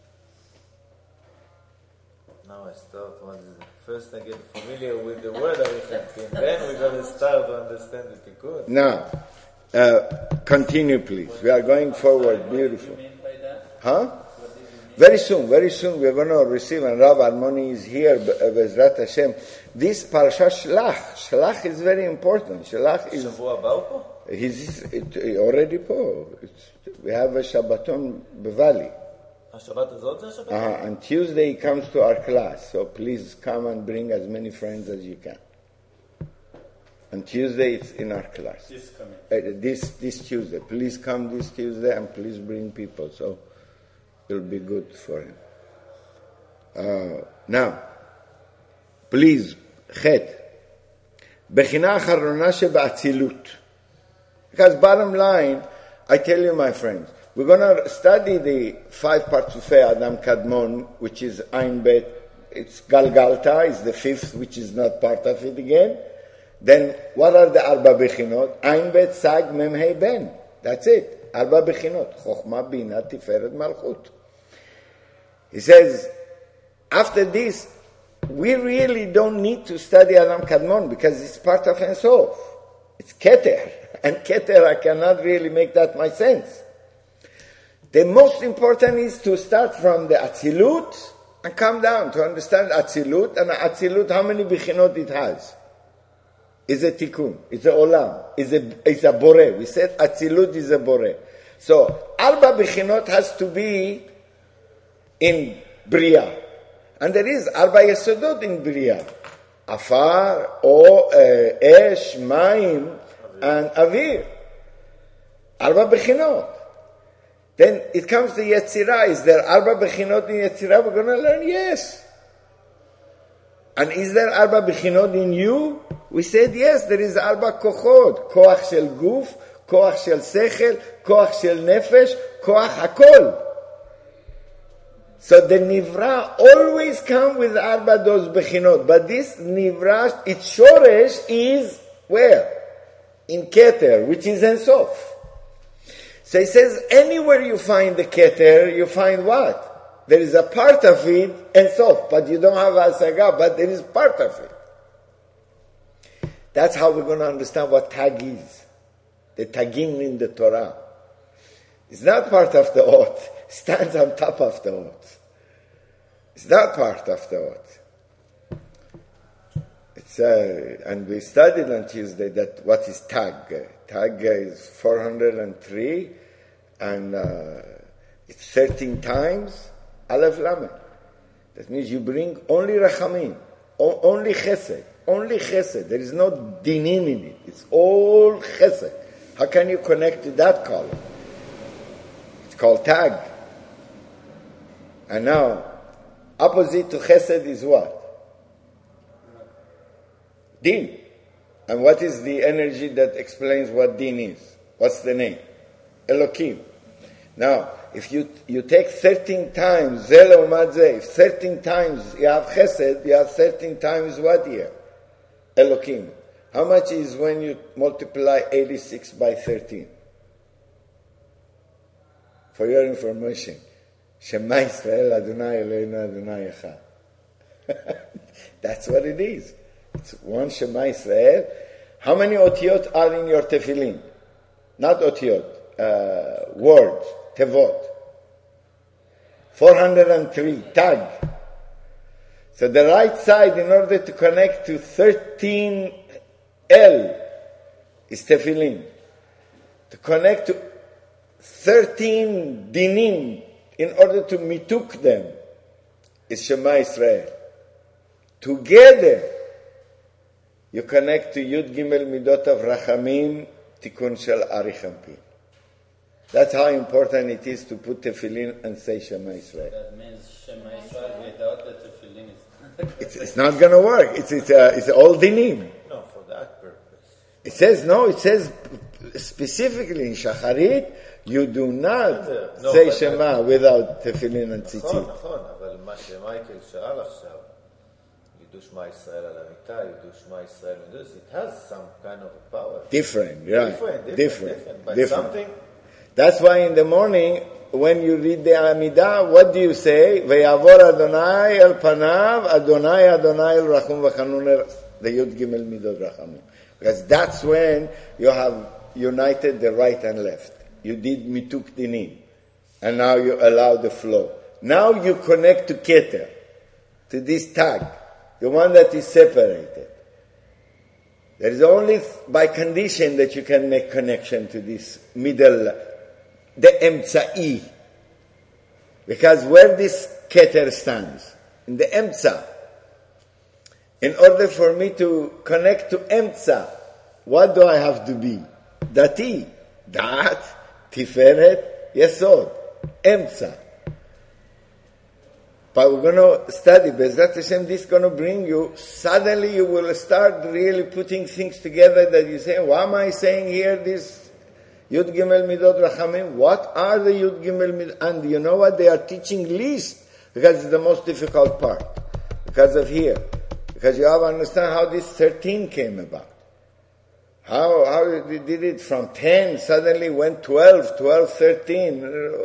Now I start, what is it? First I get familiar with the word אריך אנפין, then we're going to start to understand the Tikkun. Now, uh, continue please. We are going forward. Beautiful. What do you mean by that? Huh? What do you mean? Very soon, very soon we are going to receive, and Rav Armoni is here, Bezrat Hashem. This Parashat Shlach, Shlach is very important. Shlach is... שבוע הבא הוא פה? He's it, already po. It's, we have a Shabbaton Bevali. השבת הזאת זה השבת? Uh, and Tuesday he comes to our class, so please come and bring as many friends as you can. And Tuesday it's in our class. This coming. Uh, this this Tuesday, please come this Tuesday and please bring people, so it'll be good for him. Uh, now, please, Chet. Bechina acharona shebe'atzilut. Because bottom line, I tell you, my friends, we're going to study the five Partzufei Adam Kadmon, which is Ein Bet. It's Galgalta, is the fifth, which is not part of it again. Then, what are the Arba Bechinot? Ein Bet, Sag, Mem, Hei, Ben. That's it. Arba Bechinot. Chochma, Bina, Tiferet, Malchut. He says, after this, we really don't need to study Adam Kadmon because it's part of Ein Sof. It's Keter. And Keter, I cannot really make that my sense. The most important is to start from the Atzilut and come down to understand Atzilut. And Atzilut, how many Bechinot it has? It's a Tikkun. It's a Olam. It's a, it's a Boreh. We said Atzilut is a Boreh. So, Arba Bechinot has to be in Bria. And there is Arba Yesodot in Bria. Afar, O, uh, Esh, Maim, and Avir. Arba Bechinot. Then it comes to Yetzirah. Is there Arba Bechinot in Yetzirah? We're going to learn yes. And is there Arba Bechinot in you? We said yes, there is Arba Kochot. Koach shel Guf, Koach shel Sechel, Koach shel Nefesh, Koach Hakol. So the Nivra always come with Arba dos Bechinot. But this Nivra, its Shoresh is where? In Keter, which is Ein Sof. So he says, anywhere you find the Keter, you find what? There is a part of it, Ein Sof, but you don't have Asaga, but there is part of it. That's how we're going to understand what Tag is. The Tagim in the Torah. It's not part of the Ot. It stands on top of the Ot. It's not part of the Ot. It's, uh, and we studied on Tuesday that what is Tag. Tag is four hundred three, and uh, it's thirteen times Aleph Lamed. That means you bring only Rachamim, o- only Chesed, only Chesed. There is no Dinim in it. It's all Chesed. How can you connect to that column? It's called Tag. And now, opposite to Chesed is what? Din. And what is the energy that explains what Din is? What's the name? Elokim. Now, if you you take thirteen times Zel Umad Zeh, if thirteen times you have Chesed, you have thirteen times what here? Elokim. How much is when you multiply eighty-six by thirteen? For your information, Shema Yisrael Adonai Eloheinu Adonai Echad. That's what it is. It's one Shema Yisrael. How many otiyot are in your tefillin? Not otiyot, uh, words, tevot. four hundred three, tag. So the right side, in order to connect to thirteen L, is tefillin. To connect to thirteen dinim, in order to mituk them, is Shema Yisrael. Together, you connect to Yud Gimel Midot of Rachamim, Tikkun Shel Ari Champin. That's how important it is to put tefillin and say Shema Israel. That means Shema Israel without the tefillin is It's, it's not going to work. It's it's uh, it's all dinim. No, for that purpose. It says no. It says specifically in Shacharit, you do not No, say but- Shema without tefillin and נכון, tzitzit. נכון, אבל מה שמייקל שאל עכשיו, ידעו שמע ישראל על המיטה, ידעו שמע ישראל, it has some kind of a power. Different, right? Different, different, different, different. But different. something, That's why in the morning, when you read the Amidah, what do you say? Ve'yavor Adonai el panav, Adonai Adonai el rachum v'chanun, the Yud Gimel Midot Rachamim. Because that's when you have united the right and left. You did mituk dinim. And now you allow the flow. Now you connect to Keter, to this tag, the one that is separated. There is only by condition that you can make connection to this middle, the Emtsa'i. Because where this Keter stands, in the Emtsa, in order for me to connect to Emtsa, what do I have to be? Dati, Dat, Tiferet, Yesod, Emtsa. But we're going to study, Bezrat Hashem, this is going to bring you, suddenly you will start really putting things together that you say, why am I saying here this Yud Gimel Midot Rachamim? What are the Yud Gimel Midot? And you know what? They are teaching least, because it's the most difficult part. Because of here. Because you have to understand how this thirteen came about. How, how they did it from ten, suddenly went twelve, twelve, thirteen.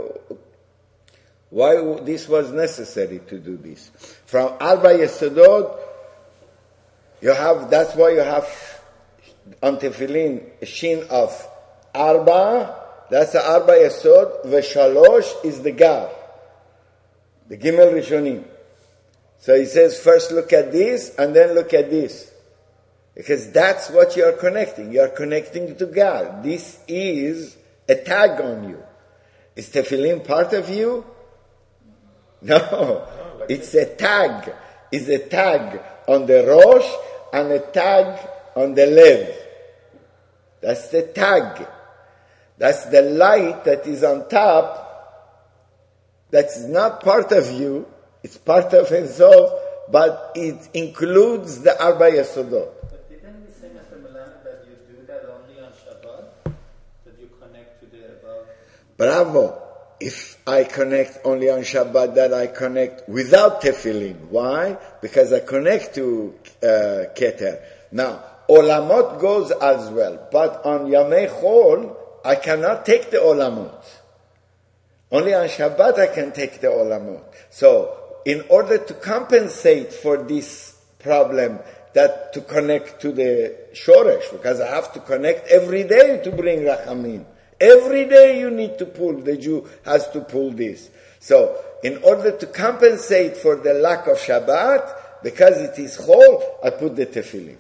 Why this was necessary to do this? From Arba Yesodot, you have, that's why you have on Tefillin a shin of Arba, that's the Arba Yesod, Veshalosh is the Gar, the Gimel Rishonim. So he says, first look at this, and then look at this. Because that's what you are connecting. You are connecting to God. This is a tag on you. Is Tefillin part of you? No, it's a tag. It's a tag on the Rosh and a tag on the Lev. That's the tag. That's the light that is on top. That's not part of you. It's part of Ensof, but it includes the Arba Yesodot. But didn't we say, Mister Melamed, that you do that only on Shabbat? That you connect to the above? Bravo. If I connect only on Shabbat, that I connect without tefillin. Why? Because I connect to uh, Keter. Now, Olamot goes as well. But on Yamei Chol, I cannot take the Olamot. Only on Shabbat I can take the Olamot. So, in order to compensate for this problem, that to connect to the Shoresh, because I have to connect every day to bring Rachamim. Every day you need to pull, the Jew has to pull this. So, in order to compensate for the lack of Shabbat, because it is Chol, I put the Tefillin.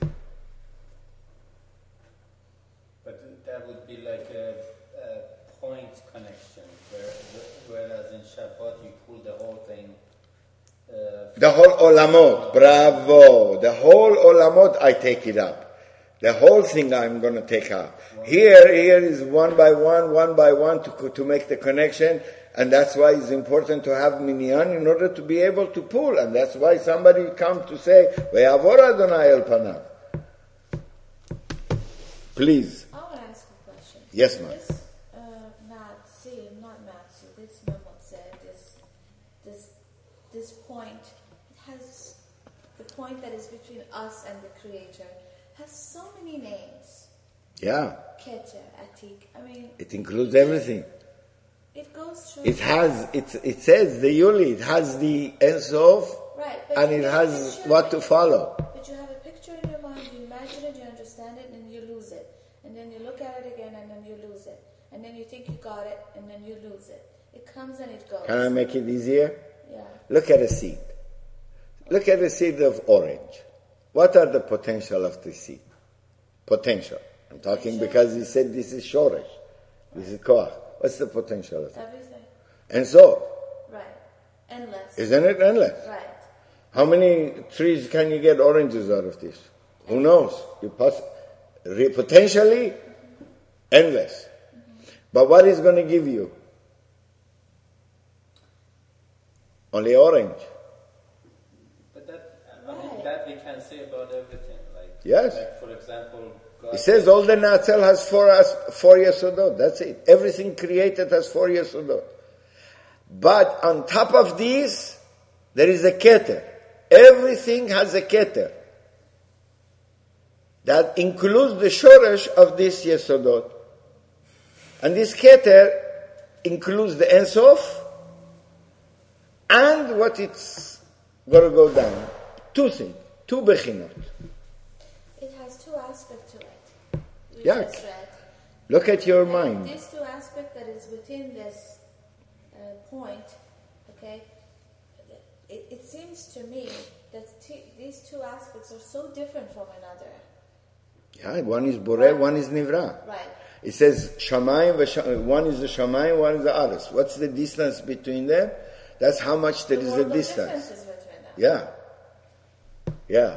But that would be like a, a point connection, where, whereas in Shabbat you pull the whole thing. Uh, The whole Olamot, bravo. The whole Olamot, I take it up. The whole thing I'm going to take out. Here, here is one by one, one by one to to make the connection, and that's why it's important to have minyan in order to be able to pull, and that's why somebody comes to say, "Ve'yavor Adonai el panav." Please. I want to ask a question. Yes, ma'am. This uh, Matsu, not Matsu, this Memotze, this, this, this point, it has the point that is between us and the Creator, has so many names. Yeah. Keter, Atik, I mean, It includes everything. it goes through. It has, it, it says the Yuli, it has the Ensof, Right, but and you it have a has picture what in to it. follow. But you have a picture in your mind, you imagine it, you understand it, and you lose it. And then you look at it again, and then you lose it. And then you think you got it, and then you lose it. It comes and it goes. Can I make it easier? Yeah. Look at a seed. Look at a seed of orange. What are the potential of the seed? Potential. I'm talking because he said this is shoresh. This is koach. What's the potential of it? Everything. And so, Right. Endless. isn't it endless? Right. How many trees can you get oranges out of this? Who knows? You pass, potentially endless. But what is going to give you? Only orange. But that, I mean, that we can say about everything. Like, Yes. like for example, God. It says all the Natzel has four, as- four Yesodot. That's it. Everything created has four Yesodot. But on top of these, there is a Keter. Everything has a Keter. That includes the Shoresh of this Yesodot. And this Keter includes the Ein Sof and what it's going to go down. Two things. Two Bechinot. It has two aspects to it. We Yeah. just read. Look at your And mind. These two aspects that is within this uh, point, okay, it, it seems to me that t- these two aspects are so different from another. Yeah, one is Boreh, one is Nivra. Right. It says Shamayim, v'Sha- one is the Shamayim, one is the Aretz. What's the distance between them? That's how much there The is a world of distance. differences between them. Yeah. Yeah.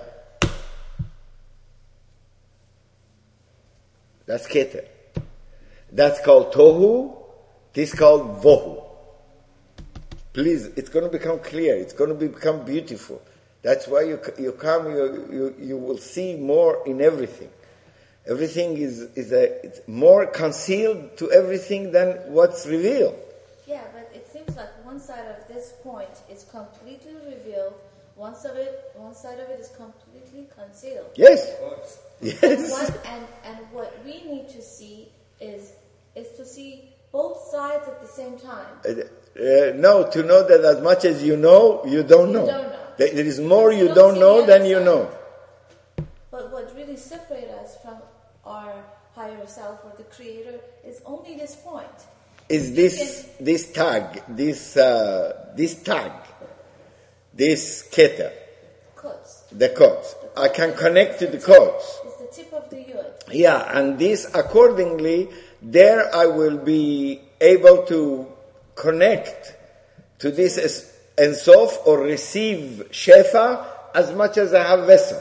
That's Keter. That's called Tohu. This is called Vohu. Please, it's going to become clear. It's going to become beautiful. That's why you you come, you you, you will see more in everything. Everything is, is a, it's more concealed to everything than what's revealed. Yeah, but it seems like one side of this point is completely revealed, one side of it, one side of it is completely concealed. Yes. And, Yes. one, and, and what we need to see is is to see both sides at the same time. Uh, uh, no, to know that as much as you know, you don't know. You don't know. There there is more You you don't don't see know the than other you side. know. But what really separates us from our higher self or the Creator is only this point. Is this this tag, this uh, this tag, this keter, Quotes. the codes? I can connect to the codes. It's the tip of the yud. Yeah, and this accordingly, there I will be able to connect to this as- ensof or receive shefa as much as I have vessel.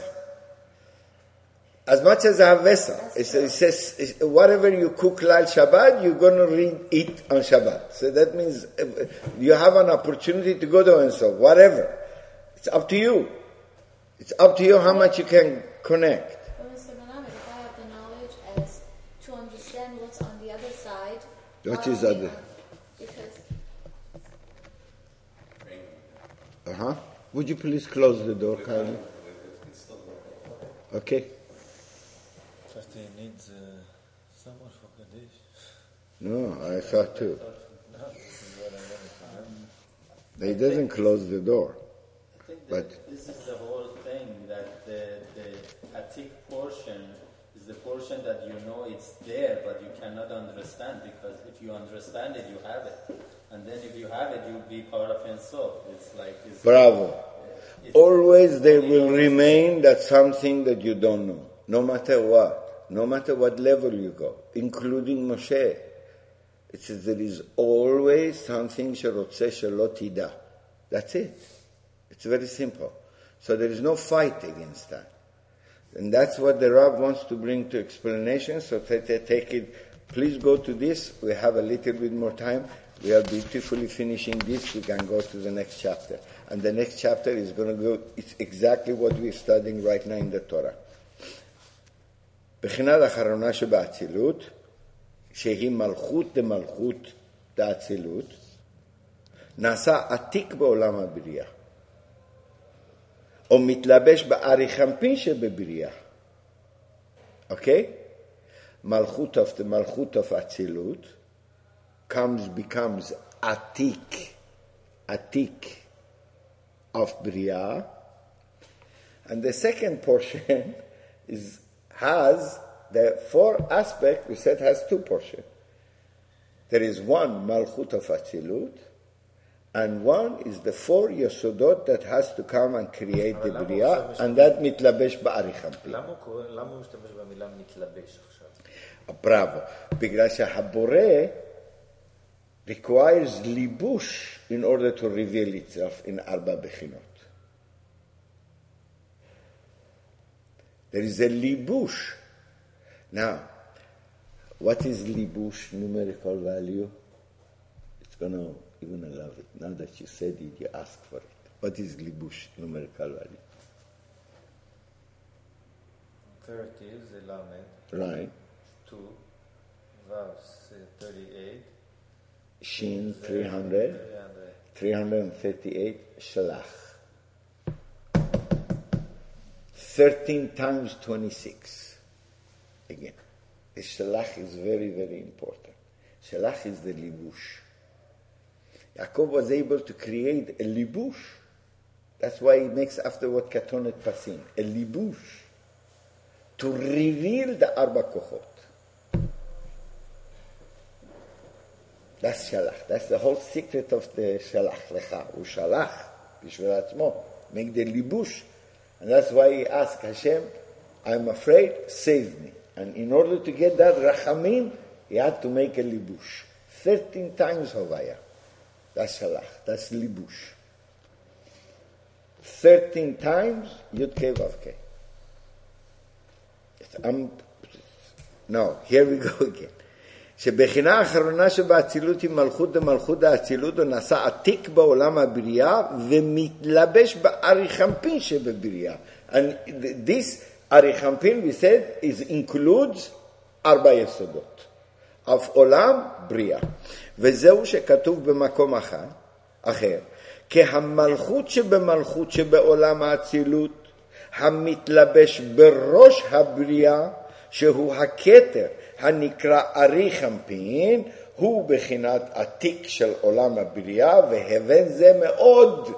As much as I have vessel. It says, it says it's- whatever you cook Lal Shabbat, you're going to read it on Shabbat. So that means uh, you have an opportunity to go to ensof, whatever. It's up to you. It's up to you how much you can connect. But Mister Manamed, if I have the knowledge as to understand what's on the other side, What not is only other? on- Because Uh-huh. Would you please close the door, kindly? Okay. Just he needs uh, someone for Kaddish. No, I thought too. No, this is what I wanted to do. He doesn't close the door. I think But- that this is the whole thing, that the, the Atik portion is the portion that you know it's there, but you cannot understand, because if you understand it, you have it. And then if you have it, you'll be part of Ein Sof. It's like... It's, Bravo. it's- Always there will remain that something that you don't know. No matter what. No matter what level you go. Including Moshe. It says there is always something שרוצה שלא תדע. That's it. It's very simple. So there is no fight against that. And that's what the Rav wants to bring to explanation. So take take it. Please go to this. We have a little bit more time. We are beautifully finishing this. We can go to the next chapter. And the next chapter is going to go, it's exactly what we're studying right now in the Torah. בחינת האחרונה שבאצילות, שהיא מלכות דמלכות דאצילות, נעשה עתיק בעולם הבריאה. או מתלבש בארי חמפין שבבריאה. אוקיי? מלכות of the מלכות of אצילות comes, becomes עתיק, עתיק of בריאה. And the second portion is, has the four aspect, we said has two portions. There is one Malchut of Atzilut, and one is the four Yesodot that has to come and create the Bria, and that מתלבש בארי חמפין. למה הוא קורא- למה הוא משתמש במילה מתלבש עכשיו? בראבו. בגלל שהבורא requires ליבוש in order to reveal itself in ארבע בחינות. There is a libush. Now, what is libush numerical value? It's going to, you're going to love it. Now that you said it, you ask for it. What is libush numerical value? thirty is the lamed. Right. two. Vav, thirty-eight. Shin, three hundred. three hundred thirty-eight. Shalach. thirteen times twenty-six. Again. The shalach is very, very important. Shalach is the libush. Yaakov was able to create a libush. That's why he makes afterward katonet pasim. A libush. To reveal the Arba Kochot. That's Shalach. That's the whole secret of the Shalach Lecha. U Shalach, Bishvil Atzmo. Make the libush. And that's why he asked Hashem, I'm afraid, save me. And in order to get that Rachamim, he had to make a libush. Thirteen times Hovaya. That's Shalach. That's libush. Thirteen times Yud Kei Vav Kei. Um, no, here we go again. שבחינה האחרונה שבאצילות היא מלכות דמלכות האצילות, הוא נעשה עתיק בעולם הבריאה ומתלבש באריכמפין שבבריאה. And this אריכמפין, we said, is includes ארבע יסודות. of עולם בריאה. וזהו שכתוב במקום אחר, אחר. כי המלכות שבמלכות שבעולם האצילות, המתלבש בראש הבריאה, שהוא הכתר הנקרא אריך אנפין, הוא בחינת עתיק של עולם הבריאה, והבן זה מאוד.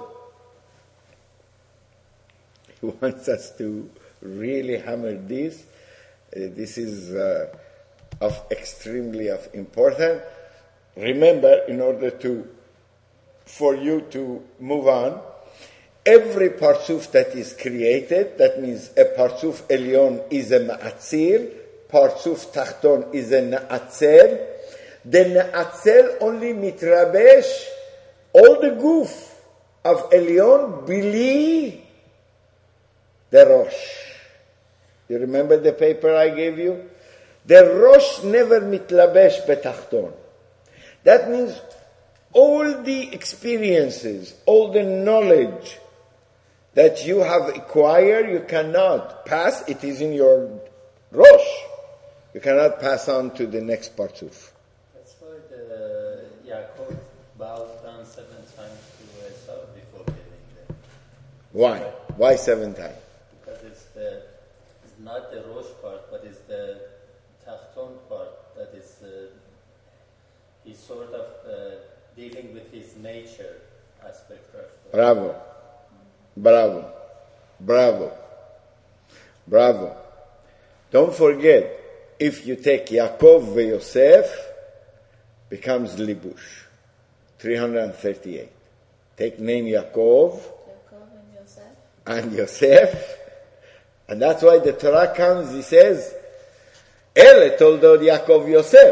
He wants us to really hammer this. Uh, this is uh, of extremely of important. Remember, in order to, for you to move on, every parzuf that is created, that means a parzuf elyon is a ma'atzil, parzuf tachton is a na'atzel. The na'atzel only mitrabesh all the goof of elyon bili the rosh. You remember the paper I gave you? The rosh never mitlabesh betachton. That means all the experiences, all the knowledge that you have acquired, you cannot pass. It is in your rosh. You cannot pass on to the next parzuf. That's why the Yaakov bows down seven times to Esau before getting there. Why? Why seven times? Because it's the it's not the rosh part, but it's the tachton part that is uh, he's sort of uh, dealing with his nature aspect of. Bravo. Bravo. Bravo. Bravo. Don't forget, if you take Yaakov ve Yosef, becomes Libush. three hundred thirty-eight. Take name Yaakov. Yaakov and Yosef. And Yosef. And that's why the Torah comes, he says, Ele toldot Yaakov Yosef.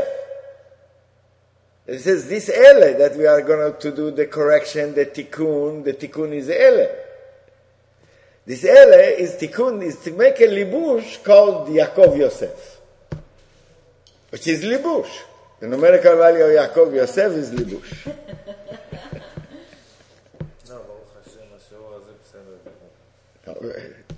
It says, this Ele, that we are going to do the correction, the tikkun, the tikkun is Ele. This Ele is tikkun, is to make a libush called Yaakov Yosef, which is libush. The numerical value of Yaakov Yosef is libush. No, ברוך השם, השיעור הזה בסדר גמור.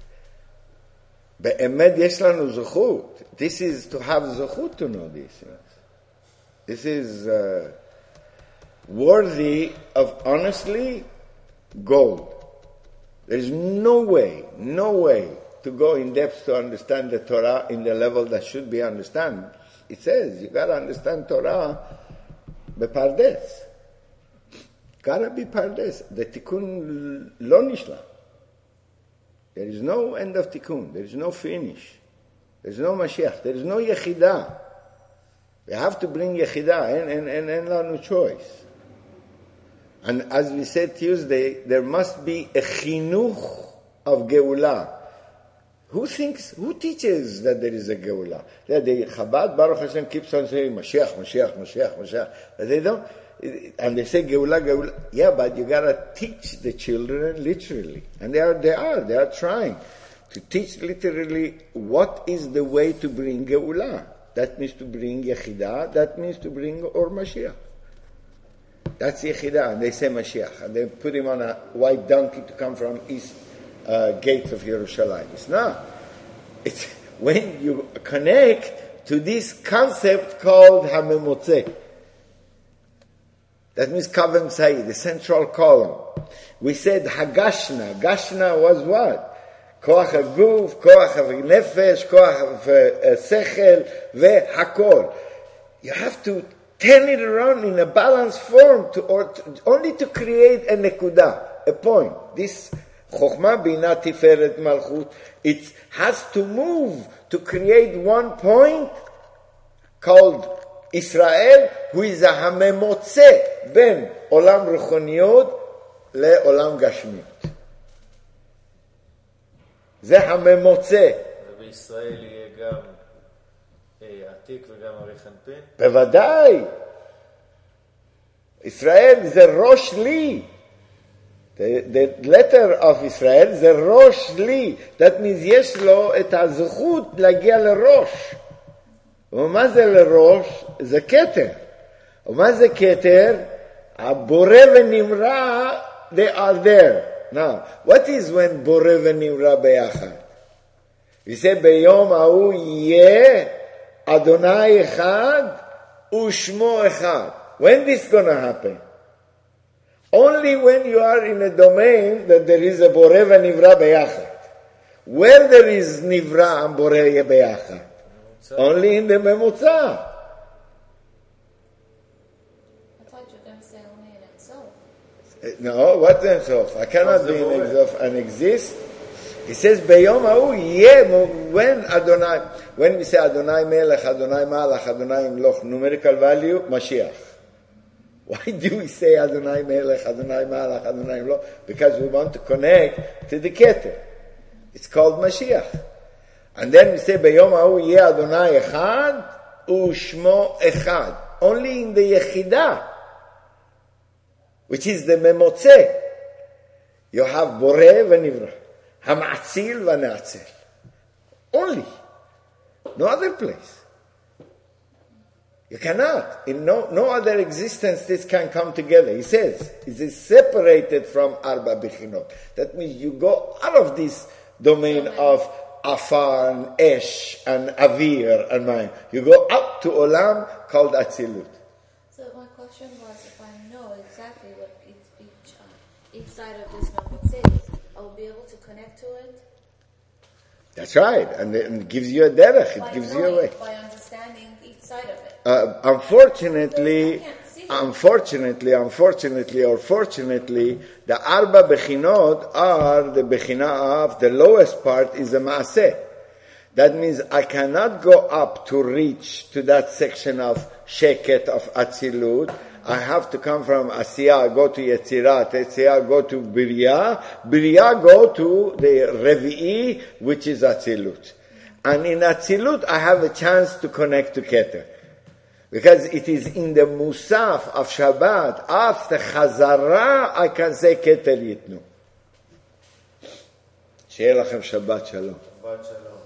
באמת יש לנו זכות. This is to have זכות to know these things. This is uh, worthy of, honestly, gold. There is no way, no way to go in depth to understand the Torah in the level that should be understood. It says you gotta understand Torah bepardes. Gotta be pardes. The tikkun lo nishlam. There is no end of tikkun. There is no finish. There is no Mashiach. There is no yechidah. We have to bring yechidah, and and and, and no choice. And as we said Tuesday, there must be a chinuch of Geulah. Who thinks, who teaches that there is a Geulah? The Chabad, Baruch Hashem, keeps on saying, Mashiach, Mashiach, Mashiach, Mashiach. But they don't, and they say Geulah, Geulah. Yeah, but you gotta teach the children literally. And they are, they are, they are trying. to teach literally what is the way to bring Geula. That means to bring Yechidah, that means to bring Or Mashiach. That's Yechidah, and they say Mashiach, and they put him on a white donkey to come from east uh, gate of Yerushalayim. It's not. It's when you connect to this concept called Hamemotze. That means Kavem Sai, the central column. We said Hagashna. Gashna was what? Koach HaGuf, Koach HaNefesh, Koach HaSechel, VeHakol. You have to turn it around in a balanced form to, or to, only to create a nekuda, a point. This Chokhmah Bina Tiferet Malchut, it has to move to create one point called Israel, who is a hamemotze ben olam ruchoniyot le olam gashmiyot. זה הממוצא. ובישראל יהיה גם עתיק וגם אריך אנפין? בוודאי. ישראל זה ראש לי. The, the letter of ישראל זה ראש לי. That means יש לו את הזכות להגיע לראש. ומה זה לראש? זה כתר. ומה זה כתר? הבורא ונמרא, they are there. Now, what is when בורא ונמרא ביחד? We say ביום ההוא יהיה אדוני אחד ושמו אחד. When this gonna happen? Only when you are in a domain that there is a בורא ונמרא ביחד. Where there is נברא and בורא יהיה ביחד? Only in the ממוצע. I thought you were going to say only in itself. No, what Ein Sof? I cannot be in Ein Sof and exist. He says, ביום ההוא יהיה, when Adonai, when we say Adonai Melech, Adonai Malach, Adonai Imloch, numerical value, Mashiach. Why do we say Adonai Melech, Adonai Malach, Adonai Imloch? Because we want to connect to the Keter. It's called Mashiach. And then we say, ביום ההוא יהיה אדוני אחד ושמו אחד. Only in the Yechidah, which is the ממוצע. You have בורא ונברא. המעציל והנעצל. Only. No other place. You cannot. In no, no other existence this can come together. He says, it is separated from Arba Bechinot. That means you go out of this domain of Afar and Esh and Avir and Mayim. You go up to Olam called Atzilut. So my question was, if I know exactly what each each, uh, each side of this number says, I will be able to connect to it. That's right, and it gives you a derech. It By gives you a knowing, way. by understanding each side of it. Uh, unfortunately, I can't see it. unfortunately, unfortunately, or fortunately, the Arba Bechinot are the Bechina of the lowest part is the Maaseh. That means I cannot go up to reach to that section of Sheket, of Atzilut. I have to come from Asiyah, go to Yetzirat, Yetzirat, go to Birya, Birya, go to the Revi'i, which is Atzilut. And in Atzilut, I have a chance to connect to Keter. Because it is in the Musaf of Shabbat, after Chazara, I can say Keter Yitnu. שיהיה לכם שבת שלום. שבת שלום.